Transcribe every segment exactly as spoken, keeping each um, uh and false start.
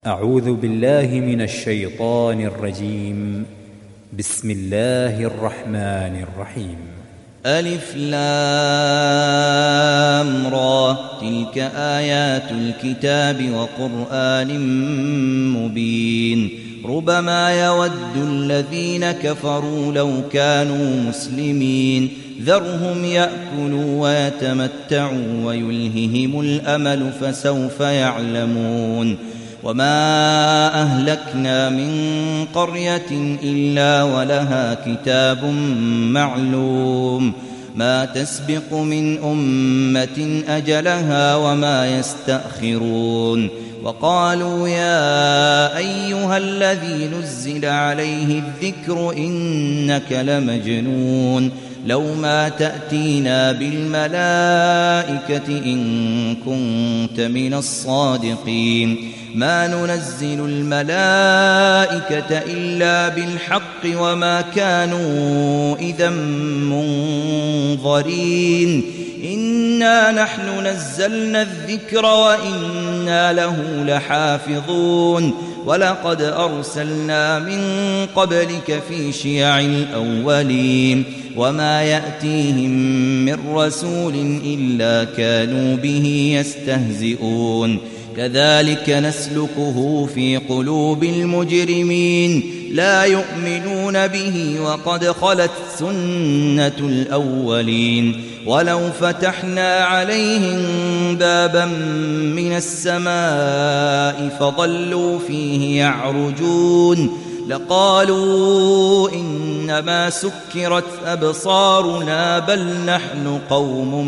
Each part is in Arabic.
أعوذ بالله من الشيطان الرجيم. بسم الله الرحمن الرحيم. ألف لام را، تلك آيات الكتاب وقرآن مبين. ربما يود الذين كفروا لو كانوا مسلمين، ذرهم يأكلوا ويتمتعوا ويلههم الأمل فسوف يعلمون. وما أهلكنا من قرية إلا ولها كتاب معلوم، ما تسبق من أمة أجلها وما يستأخرون. وقالوا يا أيها الذي نزل عليه الذكر إنك لمجنون، لو ما تأتينا بالملائكة إن كنت من الصادقين. ما ننزل الملائكة إلا بالحق وما كانوا إذا منظرين. إنا نحن نزلنا الذكر وإنا له لحافظون. ولقد أرسلنا من قبلك في شيع الأولين، وما يأتيهم من رسول إلا كانوا به يستهزئون. كذلك نسلكه في قلوب المجرمين، لا يؤمنون به وقد خلت سنة الأولين. ولو فتحنا عليهم بابا من السماء فظلوا فيه يعرجون لقالوا إنما سكرت أبصارنا بل نحن قوم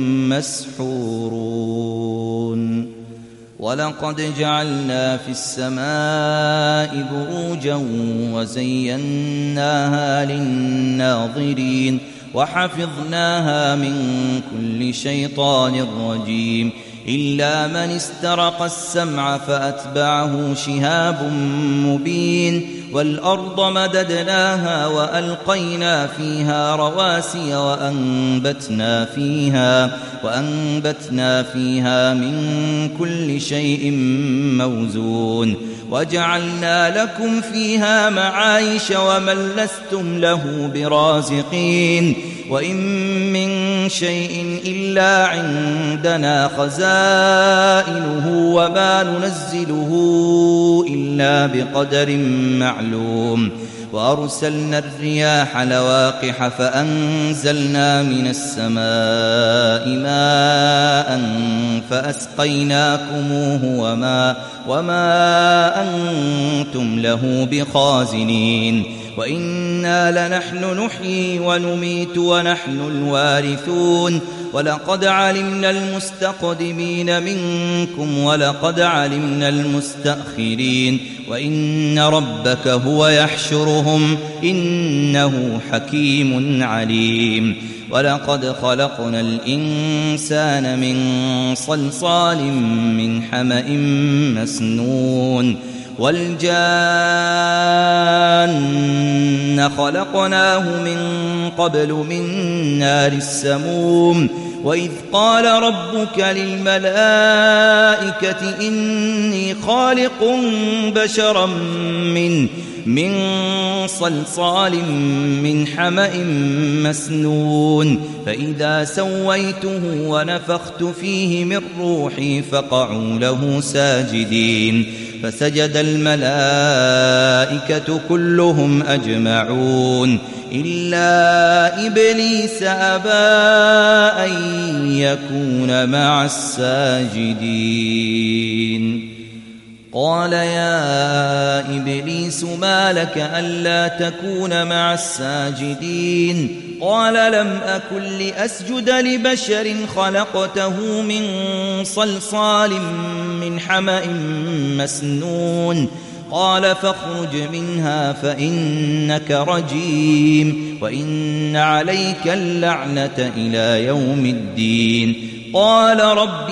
مسحورون. ولقد جعلنا في السماء بروجا وزيناها للناظرين وحفظناها من كل شيطان رجيم، إلا من استرق السمع فأتبعه شهاب مبين. والأرض مددناها وألقينا فيها رواسي وأنبتنا فيها, وأنبتنا فيها من كل شيء موزون. وجعلنا لكم فيها معايش ومن لستم له برازقين. وإن من شيء إلا عندنا خزائنه وما ننزله إلا بقدر معلوم. وأرسلنا الرياح لواقح فأنزلنا من السماء ماء فأسقيناكموه وما, وما أنتم له بخازنين. وإنا لنحن نحيي ونميت ونحن الوارثون. ولقد علمنا المستقدمين منكم ولقد علمنا المستأخرين. وإن ربك هو يحشرهم إنه حكيم عليم. ولقد خلقنا الإنسان من صلصال من حمأ مسنون. والجان خلقناه من قبل من نار السموم. وإذ قال ربك للملائكة إني خالق بشرا من من صلصال من حمأ مسنون. فإذا سويته ونفخت فيه من روحي فقعوا له ساجدين. فسجد الملائكة كلهم أجمعون إلا إبليس أبى أن يكون مع الساجدين. قال يا إبليس ما لك ألا تكون مع الساجدين؟ قال لم أكن لأسجد لبشر خلقته من صلصال من حمأ مسنون. قال فاخرج منها فإنك رجيم وإن عليك اللعنة إلى يوم الدين. قال رب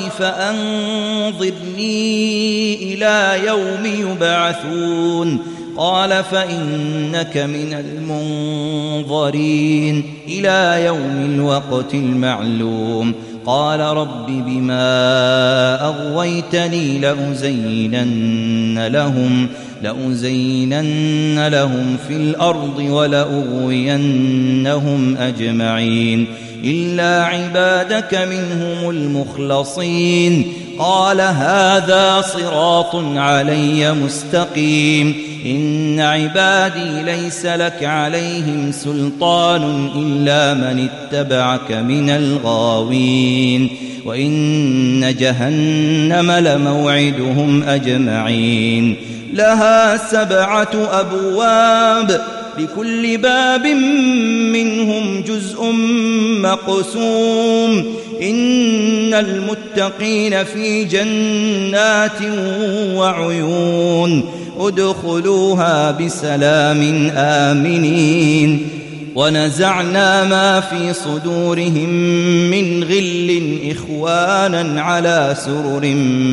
فأنظرني إلى يوم يبعثون. قال فإنك من المنظرين إلى يوم الوقت المعلوم. قال رب بما أغويتني لأزينن لهم لأزينن لهم في الأرض ولأغوينهم أجمعين إلا عبادك منهم المخلصين قال هذا صراط علي مستقيم إن عبادي ليس لك عليهم سلطان إلا من اتبعك من الغاوين وإن جهنم لموعدهم أجمعين لها سبعة أبواب لكل باب منهم جزء مقسوم إن المتقين في جنات وعيون ادخلوها بسلام آمنين ونزعنا ما في صدورهم من غل إخوانا على سرر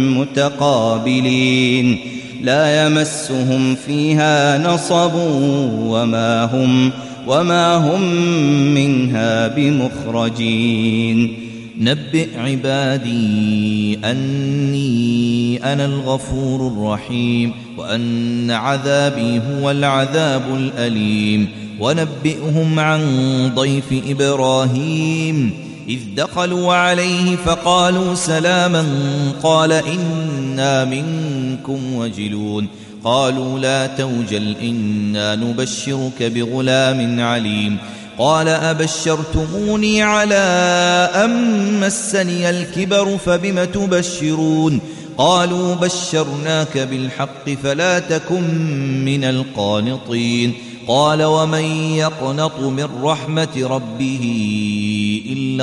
متقابلين لا يمسهم فيها نصب وما هم وما هم منها بمخرجين نبئ عبادي أني أنا الغفور الرحيم وأن عذابي هو العذاب الأليم ونبئهم عن ضيف إبراهيم إذ دخلوا عليه فقالوا سلاما قال إنا منكم وجلون قالوا لا توجل إنا نبشرك بغلام عليم قال أبشرتموني على أن مسني الكبر فبم تبشرون قالوا بشرناك بالحق فلا تكن من القانطين قال ومن يقنط من رحمة ربه إلا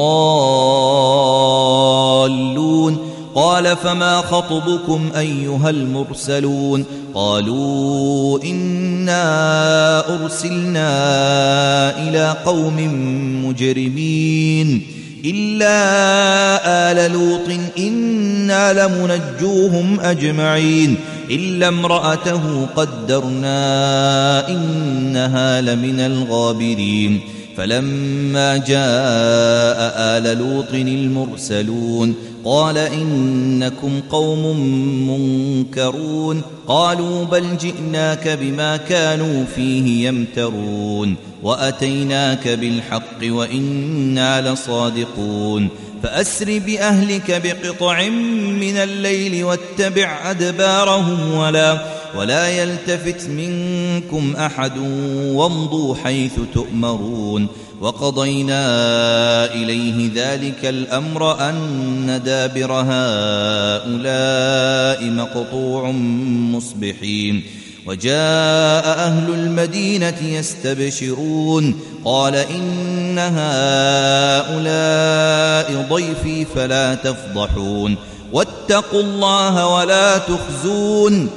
الضالون قال فما خطبكم أيها المرسلون قالوا إنا أرسلنا إلى قوم مجرمين إلا آل لوط إنا لمنجوهم أجمعين إلا امرأته قدرنا إنها لمن الغابرين فلما جاء آل لوط المرسلون قال إنكم قوم منكرون قالوا بل جئناك بما كانوا فيه يمترون وأتيناك بالحق وإنا لصادقون فأسر بأهلك بقطع من الليل واتبع أدبارهم ولا ولا يلتفت منكم أحد وامضوا حيث تؤمرون وقضينا إليه ذلك الأمر أن دابر هؤلاء مقطوع مصبحين وجاء أهل المدينة يستبشرون قال إن هؤلاء ضيفي فلا تفضحون واتقوا الله ولا تخزون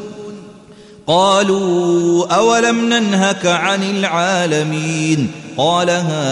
قالوا أولم ننهك عن العالمين قال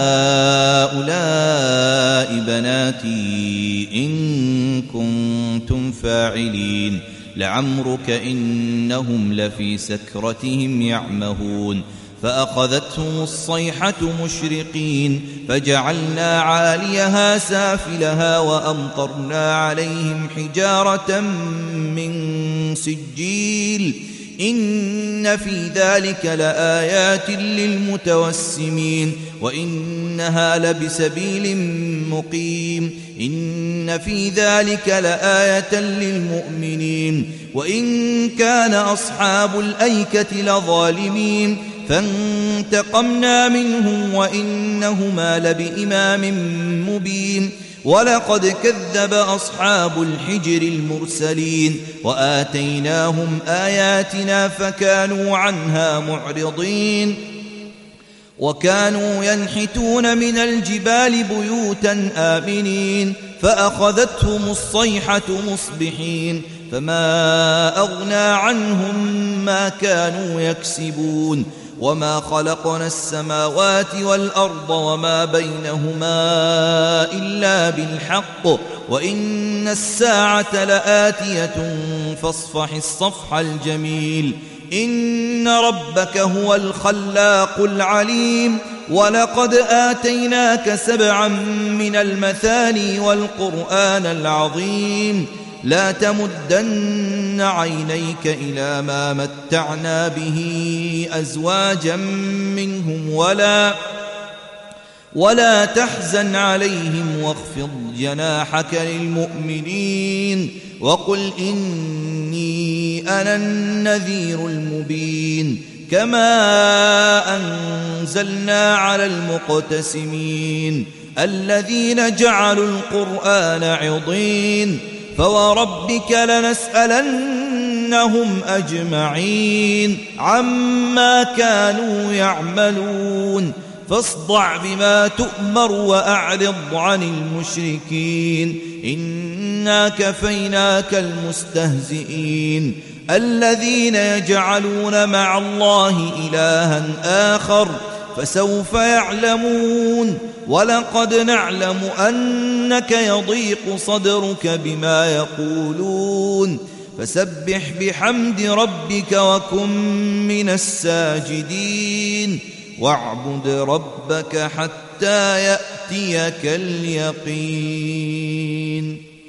هؤلاء بناتي إن كنتم فاعلين لعمرك إنهم لفي سكرتهم يعمهون فأخذتهم الصيحة مشرقين فجعلنا عاليها سافلها وأمطرنا عليهم حجارة من سجيل إن في ذلك لآيات للمتوسمين وإنها لبسبيل مقيم إن في ذلك لآية للمؤمنين وإن كان أصحاب الأيكة لظالمين فانتقمنا منهم وإنهما لبإمام مبين ولقد كذب أصحاب الحجر المرسلين وآتيناهم آياتنا فكانوا عنها معرضين وكانوا ينحتون من الجبال بيوتا آمنين فأخذتهم الصيحة مصبحين فما أغنى عنهم ما كانوا يكسبون وما خلقنا السماوات والأرض وما بينهما إلا بالحق وإن الساعة لآتية فاصفح الصفح الجميل إن ربك هو الخلاق العليم ولقد آتيناك سبعا من المثاني والقرآن العظيم لا تمدن عينيك إلى ما متعنا به أزواجا منهم ولا ولا تحزن عليهم واخفض جناحك للمؤمنين وقل إني أنا النذير المبين كما أنزلنا على المقتسمين الذين جعلوا القرآن عضين فوربك لنسألنهم أجمعين عما كانوا يعملون فاصدع بما تؤمر وأعرض عن المشركين إنا كفيناك المستهزئين الذين يجعلون مع الله إلها آخر فسوف يعلمون ولقد نعلم أنك يضيق صدرك بما يقولون فسبح بحمد ربك وكن من الساجدين واعبد ربك حتى يأتيك اليقين.